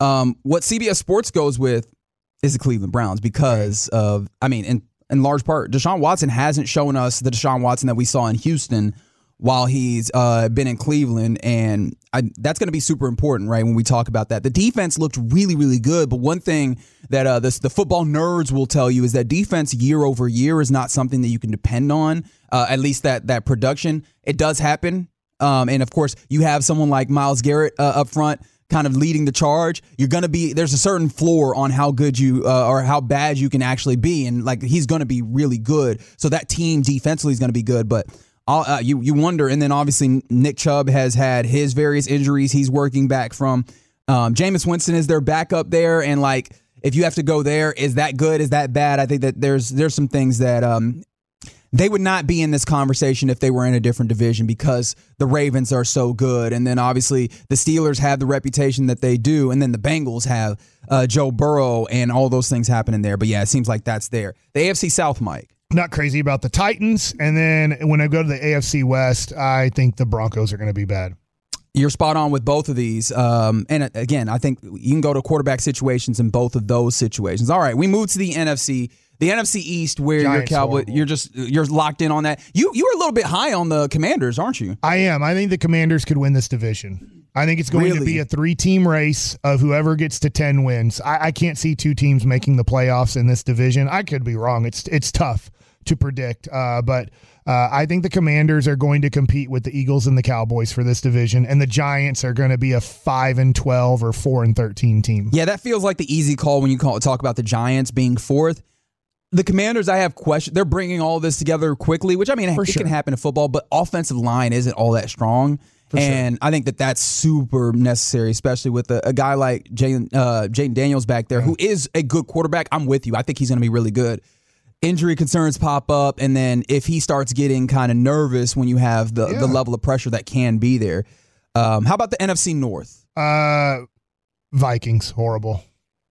Um, what C B S Sports goes with is the Cleveland Browns because of, I mean, in, in large part, Deshaun Watson hasn't shown us the Deshaun Watson that we saw in Houston while he's uh, been in Cleveland, and I, that's going to be super important, right, when we talk about that. The defense looked really, really good, but one thing that uh, this, the football nerds will tell you is that defense year over year is not something that you can depend on, uh, at least that that production. It does happen, um, and, of course, you have someone like Myles Garrett uh, up front kind of leading the charge. You're going to be, there's a certain floor on how good you uh, or how bad you can actually be, and, like, he's going to be really good, so that team defensively is going to be good, but Uh, you you wonder, and then obviously Nick Chubb has had his various injuries he's working back from. Um, Jameis Winston is their backup there, and like if you have to go there, is that good? Is that bad? I think that there's there's some things that um, they would not be in this conversation if they were in a different division because the Ravens are so good, and then obviously the Steelers have the reputation that they do, and then the Bengals have uh, Joe Burrow and all those things happening there. But yeah, it seems like that's there. The A F C South, Mike. Not crazy about the Titans. And then when I go to the A F C West, I think the Broncos are going to be bad. You're spot on with both of these. Um, and again, I think you can go to quarterback situations in both of those situations. All right, we move to the N F C. The N F C East, where Giants you're Cowboy, horrible. you're just you're locked in on that. You you were a little bit high on the Commanders, aren't you? I am. I think the Commanders could win this division. I think it's going Really? to be a three-team race of whoever gets to ten wins. I, I can't see two teams making the playoffs in this division. I could be wrong. It's it's tough to predict, uh, but uh, I think the Commanders are going to compete with the Eagles and the Cowboys for this division, and the Giants are going to be a five and twelve or four and thirteen team. Yeah, that feels like the easy call when you call, talk about the Giants being fourth. The Commanders, I have questions. They're bringing all this together quickly, which, I mean, For it sure. can happen in football, but offensive line isn't all that strong. And I think that that's super necessary, especially with a, a guy like Jaden uh, Jaden Daniels back there, who is a good quarterback. I'm with you. I think he's going to be really good. Injury concerns pop up, and then if he starts getting kind of nervous when you have the, Yeah. the level of pressure that can be there. Um, how about the N F C North? Uh, Vikings, horrible.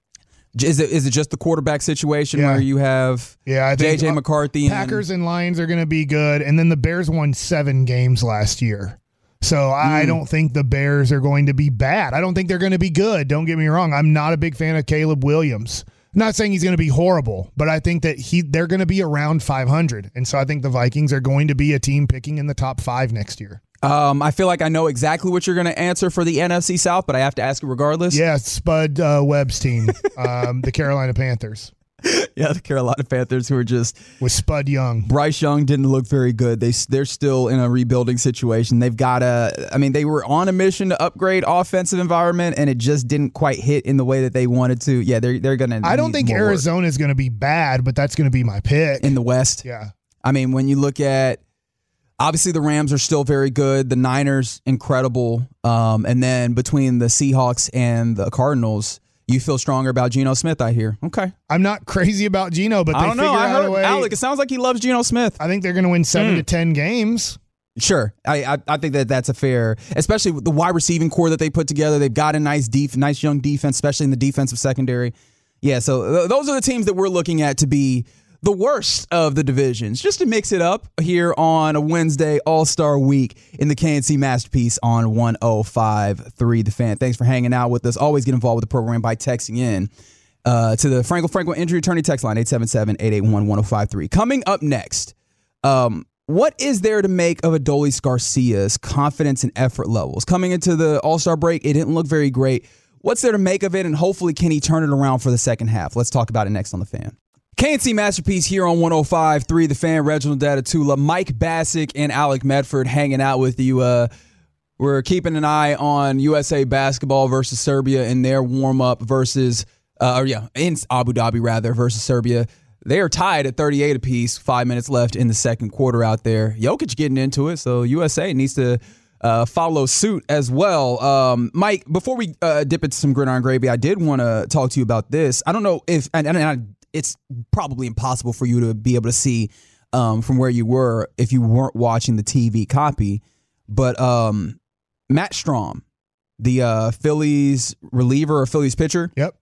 Is it is it just the quarterback situation Yeah. where you have Yeah, I J think J McCarthy and Packers and Lions are going to be good, and then the Bears won seven games last year. So I Mm. don't think the Bears are going to be bad. I don't think they're going to be good. Don't get me wrong. I'm not a big fan of Caleb Williams. I'm not saying he's going to be horrible, but I think that he they're going to be around five hundred. And so I think the Vikings are going to be a team picking in the top five next year. Um, I feel like I know exactly what you're going to answer for the N F C South, but I have to ask it regardless. Yeah, Spud uh, Webb's team, um, the Carolina Panthers, Yeah, the Carolina Panthers, who are just with Spud Young. Bryce Young didn't look very good. They they're still in a rebuilding situation. They've got a. I mean, they were on a mission to upgrade offensive environment, and it just didn't quite hit in the way that they wanted to. Yeah, they're they're going to. I don't think Arizona is going to be bad, but that's going to be my pick. in the West. Yeah. I mean, when you look at, obviously the Rams are still very good. The Niners, incredible. Um, and then between the Seahawks and the Cardinals, you feel stronger about Geno Smith, I hear. Okay. I'm not crazy about Geno, but they I don't know. figure I out a heard way. Alec. It sounds like he loves Geno Smith. I think they're going to win seven Mm. to ten games. Sure, I, I I think that that's a fair, especially with the wide receiving core that they put together. They've got a nice def, nice young defense, especially in the defensive secondary. Yeah, so th- those are the teams that we're looking at to be the worst of the divisions. Just to mix it up here on a Wednesday All-Star Week in the K N C Masterpiece on one oh five point three The Fan. Thanks for hanging out with us. Always get involved with the program by texting in uh, to the Franklin Franklin Injury Attorney text line, eight seven seven, eight eight one, one oh five three. Coming up next, um, what is there to make of Adolis Garcia's confidence and effort levels? Coming into the All-Star break, it didn't look very great. What's there to make of it, and hopefully can he turn it around for the second half? Let's talk about it next on The Fan. K N C Masterpiece here on one oh five point three The Fan. Reginald Datatula, Mike Bassick, and Alec Medford hanging out with you. Uh, we're keeping an eye on U S A basketball versus Serbia in their warm-up versus, uh, or yeah, in Abu Dhabi rather, versus Serbia. They are tied at thirty-eight apiece, five minutes left in the second quarter out there. Jokic getting into it, so U S A needs to uh, follow suit as well. Um, Mike, before we uh, dip into some gridiron gravy, I did want to talk to you about this. I don't know if, and, and I, it's probably impossible for you to be able to see um, from where you were if you weren't watching the T V copy, but um, Matt Strom, the uh, Phillies reliever or Phillies pitcher, Yep.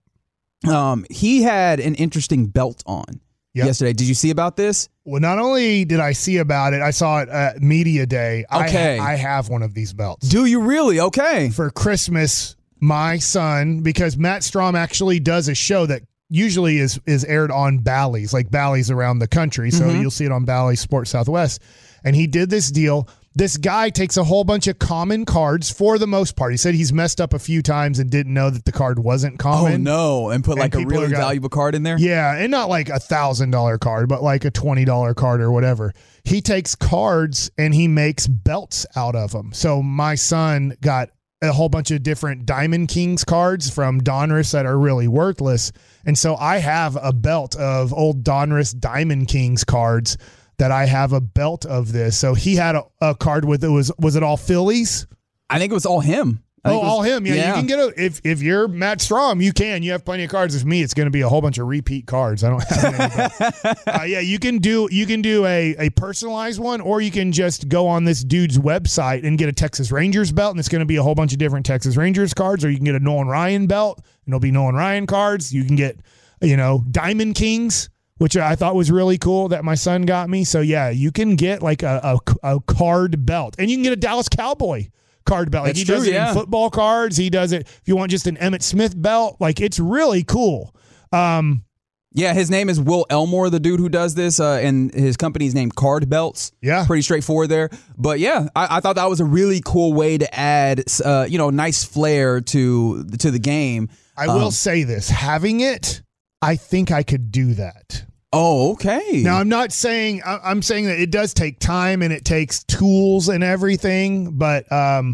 um, he had an interesting belt on Yep. yesterday. Did you see about this? Well, not only did I see about it, I saw it at Media Day. Okay. I, I have one of these belts. Do you really? Okay. For Christmas, my son, because Matt Strom actually does a show that usually is is aired on Bally's, like Bally's around the country. So Mm-hmm. you'll see it on Bally's Sports Southwest. And he did this deal. This guy takes a whole bunch of common cards for the most part. He said he's messed up a few times and didn't know that the card wasn't Oh, common. no. And put And like a people really are got- valuable card in there? Yeah, and not like a one thousand dollars card, but like a twenty dollars card or whatever. He takes cards and he makes belts out of them. So my son got a whole bunch of different Diamond Kings cards from Donruss that are really worthless. And so I have a belt of old Donruss Diamond Kings cards that I have a belt of this. So he had a, a card with it was was it all Phillies? I think it was all him. I Oh, think it was- all him. Yeah, you can get a if if you're Matt Strom, you can. You have plenty of cards. With me, it's going to be a whole bunch of repeat cards. I don't have any. But, uh, yeah, you can do you can do a a personalized one, or you can just go on this dude's website and get a Texas Rangers belt, and it's going to be a whole bunch of different Texas Rangers cards. Or you can get a Nolan Ryan belt, and it'll be Nolan Ryan cards. You can get, you know, Diamond Kings, which I thought was really cool that my son got me. So yeah, you can get like a a, a card belt, and you can get a Dallas Cowboy card belt. Like That's he true, does it yeah. in football cards. He does it if you want just an Emmitt Smith belt. Like it's really cool. Um, Yeah, his name is Will Elmore, the dude who does this, uh, and his company's named Card Belts. Yeah. Pretty straightforward there. But yeah, I, I thought that was a really cool way to add, uh, you know, nice flair to to the game. I will Um, say this: having it, I think I could do that. Oh, okay. Now, I'm not saying I- I'm saying that it does take time and it takes tools and everything, but um,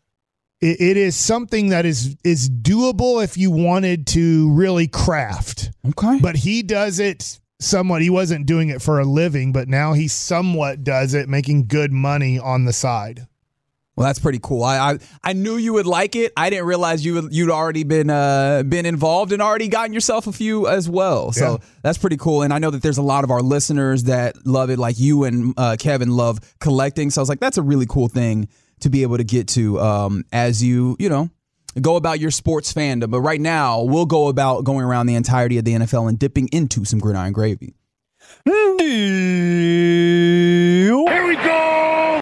it, it is something that is is doable if you wanted to really craft. Okay. But he does it somewhat. He wasn't doing it for a living, but now he somewhat does it, making good money on the side. Well, that's pretty cool. I, I I knew you would like it. I didn't realize you would, you'd already been uh, been involved and already gotten yourself a few as well. So Yeah. that's pretty cool. And I know that there's a lot of our listeners that love it, like you and uh, Kevin love collecting. So I was like, that's a really cool thing to be able to get to um, as you you know go about your sports fandom. But right now, we'll go about going around the entirety of the N F L and dipping into some gridiron gravy. Here we go.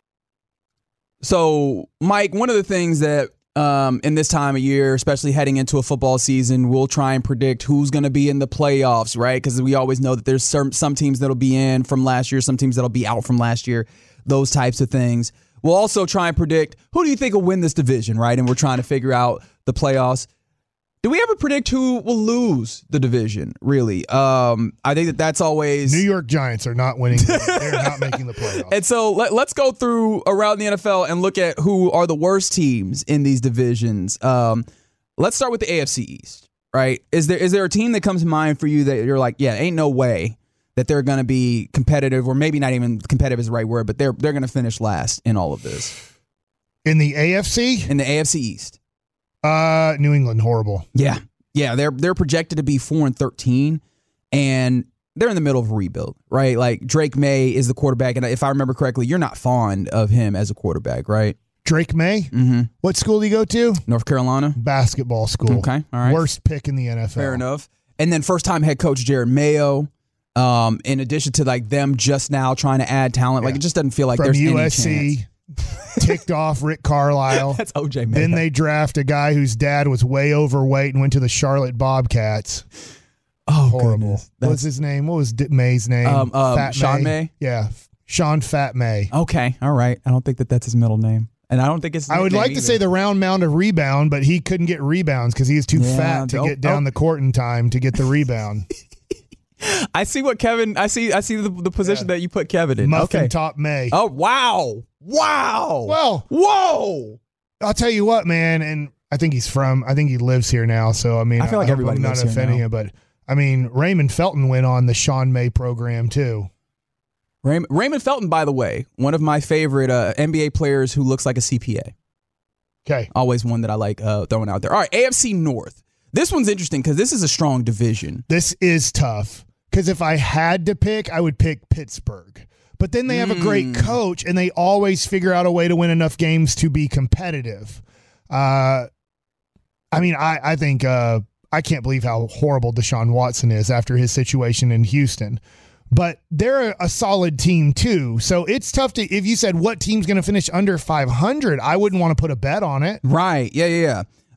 So, Mike, one of the things that um, in this time of year, especially heading into a football season, we'll try and predict who's going to be in the playoffs, right? Because we always know that there's some, some teams that'll be in from last year, some teams that'll be out from last year, those types of things. We'll also try and predict who do you think will win this division, right? And we're trying to figure out the playoffs. Do we ever predict who will lose the division, really? Um, I think that that's always... New York Giants are not winning. They're not making the playoffs. And so let, let's go through around the N F L and look at who are the worst teams in these divisions. Um, let's start with the A F C East, right? Is there is there a team that comes to mind for you that you're like, yeah, ain't no way that they're going to be competitive, or maybe not even competitive is the right word, but they're they're going to finish last in all of this? In the A F C, In the A F C East. uh, New England, horrible. Yeah. Yeah, they're they're projected to be four and thirteen, and they're in the middle of a rebuild, right? Like Drake May is the quarterback, and if I remember correctly, you're not fond of him as a quarterback, right? Drake May. Mm-hmm. What school do you go to? North Carolina. Basketball school. Okay, all right. Worst pick in the N F L. Fair enough. And then first time head coach Jared Mayo. Um, in addition to like them just now trying to add talent, like Yeah. it just doesn't feel like From there's U any S C. chance. Ticked off Rick Carlisle. That's O J Mayo. Then they draft a guy whose dad was way overweight and went to the Charlotte Bobcats. oh, Horrible. goodness. What was That's- his name? What was D- May's name? Um, um, Fat Sean May? Yeah, Sean Fat May. Okay, all right. I don't think that that's his middle name, and I don't think it's. his I would nickname like to either. say the round mound of rebound, but he couldn't get rebounds because he was too Yeah, fat to oh, get down oh. the court in time to get the rebound. I see what Kevin. I see. I see the, the position Yeah. that you put Kevin in. Muffin okay. Top May. Oh wow! Wow! Well, Whoa! I'll tell you what, man, and I think he's from, I think he lives here now, so I mean, I feel like hope everybody I'm not lives here offending now. him, but I mean, Raymond Felton went on the Sean May program too. Raymond, Raymond Felton, by the way, one of my favorite uh, N B A players who looks like a C P A. Okay. Always one that I like uh, throwing out there. All right, A F C North. This one's interesting because this is a strong division. This is tough because if I had to pick, I would pick Pittsburgh. But then they have a great coach, and they always figure out a way to win enough games to be competitive. Uh, I mean, I, I think uh, I can't believe how horrible Deshaun Watson is after his situation in Houston. But they're a solid team, too. So it's tough to – if you said what team's going to finish under five hundred, I wouldn't want to put a bet on it. Right. Yeah, yeah, yeah.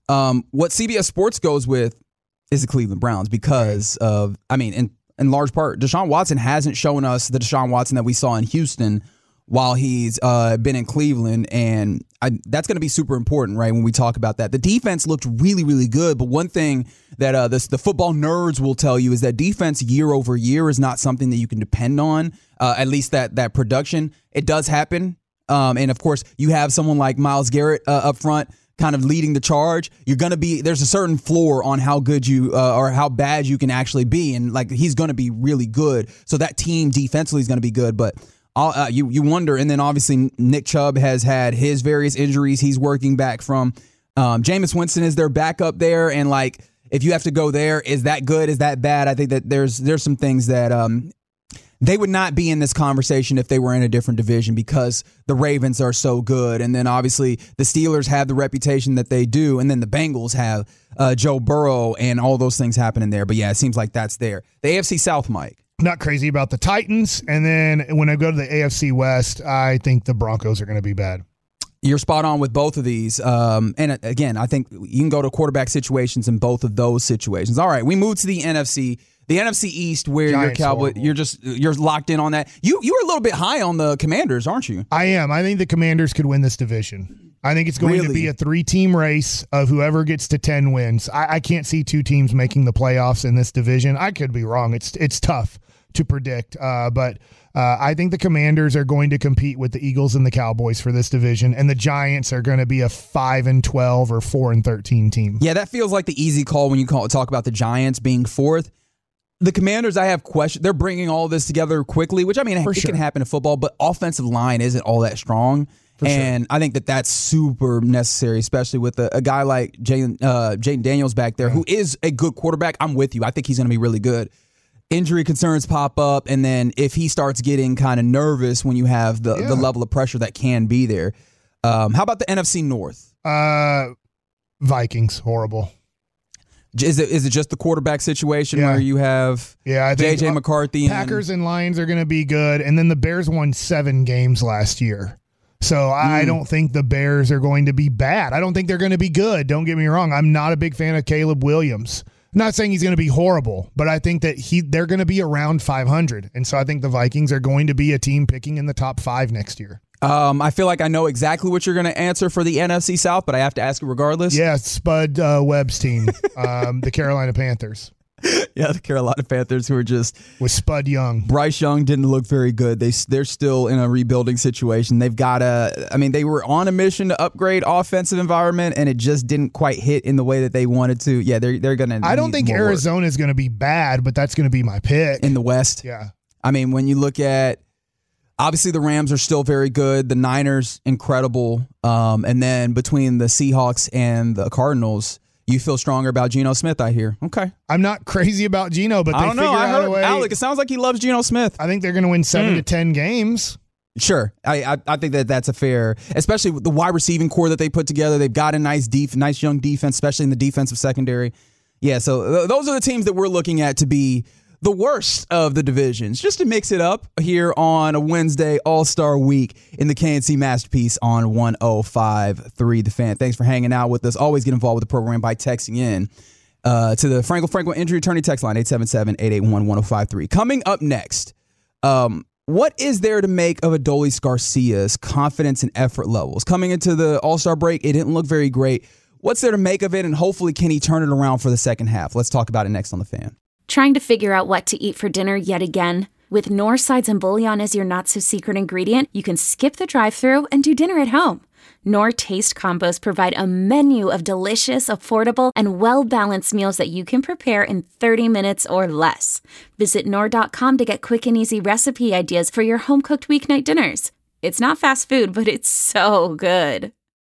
Um, what C B S Sports goes with is the Cleveland Browns because of, I mean, in, in large part, Deshaun Watson hasn't shown us the Deshaun Watson that we saw in Houston while he's uh, been in Cleveland, and I, that's going to be super important, right, when we talk about that. The defense looked really, really good, but one thing that uh, this, the football nerds will tell you is that defense year over year is not something that you can depend on, uh, at least that that production. It does happen, um, and, of course, you have someone like Myles Garrett uh, up front kind of leading the charge. You're going to be – there's a certain floor on how good you uh, or how bad you can actually be, and, like, he's going to be really good. So that team defensively is going to be good, but – Uh, you you wonder, and then obviously Nick Chubb has had his various injuries he's working back from. Um, Jameis Winston is their backup there, and like if you have to go there, is that good? Is that bad? I think that there's there's some things that um, they would not be in this conversation if they were in a different division because the Ravens are so good, and then obviously the Steelers have the reputation that they do, and then the Bengals have uh, Joe Burrow and all those things happening there. But yeah, it seems like that's there. The A F C South, Mike. Not crazy about the Titans. And then when I go to the A F C West, I think the Broncos are going to be bad. You're spot on with both of these. Um, and again, I think you can go to quarterback situations in both of those situations. All right, we move to the N F C. The N F C East, where Giants you're Cowboy, horrible. you're just you're locked in on that. You you were a little bit high on the Commanders, aren't you? I am. I think the Commanders could win this division. I think it's going Really? to be a three-team race of whoever gets to ten wins. I, I can't see two teams making the playoffs in this division. I could be wrong. It's it's tough to predict, uh, but uh, I think the Commanders are going to compete with the Eagles and the Cowboys for this division, and the Giants are going to be a five and twelve or four and thirteen team. Yeah, that feels like the easy call when you call, talk about the Giants being fourth. The Commanders, I have questions. They're bringing all this together quickly, which I mean, For it sure. can happen in football, but offensive line isn't all that strong. For and sure. I think that that's super necessary, especially with a, a guy like Jayden uh, Jayden Daniels back there, Yeah. who is a good quarterback. I'm with you. I think he's going to be really good. Injury concerns pop up, and then if he starts getting kind of nervous when you have the, Yeah. the level of pressure that can be there. Um, how about the N F C North? Uh, Vikings, horrible. Is it is it just the quarterback situation Yeah. where you have Yeah, I J think J uh, McCarthy and Packers and Lions are going to be good, and then the Bears won seven games last year. So I Mm. don't think the Bears are going to be bad. I don't think they're going to be good. Don't get me wrong. I'm not a big fan of Caleb Williams. I'm not saying he's going to be horrible, but I think that he they're going to be around five hundred. And so I think the Vikings are going to be a team picking in the top five next year. Um, I feel like I know exactly what you're going to answer for the N F C South, but I have to ask it regardless. Yeah, Spud uh, Webb's team, um, the Carolina Panthers, Yeah, the Carolina Panthers, who are just with Spud Young. Bryce Young didn't look very good. They they're still in a rebuilding situation. They've got a. I mean, they were on a mission to upgrade offensive environment, and it just didn't quite hit in the way that they wanted to. Yeah, they're they're going to. I don't think Arizona is going to be bad, but that's going to be my pick. in the West. Yeah. I mean, when you look at, obviously the Rams are still very good. The Niners, incredible. Um, and then between the Seahawks and the Cardinals, you feel stronger about Geno Smith, I hear. Okay. I'm not crazy about Geno, but they I don't know. figure I out heard a way. Alec. It sounds like he loves Geno Smith. I think they're going to win seven Hmm. to ten games. Sure. I, I I think that that's a fair, especially with the wide receiving core that they put together. They've got a nice def, nice young defense, especially in the defensive secondary. Yeah, so th- those are the teams that we're looking at to be the worst of the divisions, just to mix it up here on a Wednesday All-Star Week in the K N C Masterpiece on one oh five point three The Fan. Thanks for hanging out with us. Always get involved with the program by texting in uh, to the Franklin Franklin Injury Attorney text line, eight seven seven, eight eight one, one oh five three. Coming up next, um, what is there to make of Adolis Garcia's confidence and effort levels? Coming into the All-Star break, it didn't look very great. What's there to make of it, and hopefully can he turn it around for the second half? Let's talk about it next on The Fan. Trying to figure out what to eat for dinner yet again? With Knorr sides and bouillon as your not-so-secret ingredient, you can skip the drive-thru and do dinner at home. Knorr Taste Combos provide a menu of delicious, affordable, and well-balanced meals that you can prepare in thirty minutes or less. Visit Knorr dot com to get quick and easy recipe ideas for your home-cooked weeknight dinners. It's not fast food, but it's so good.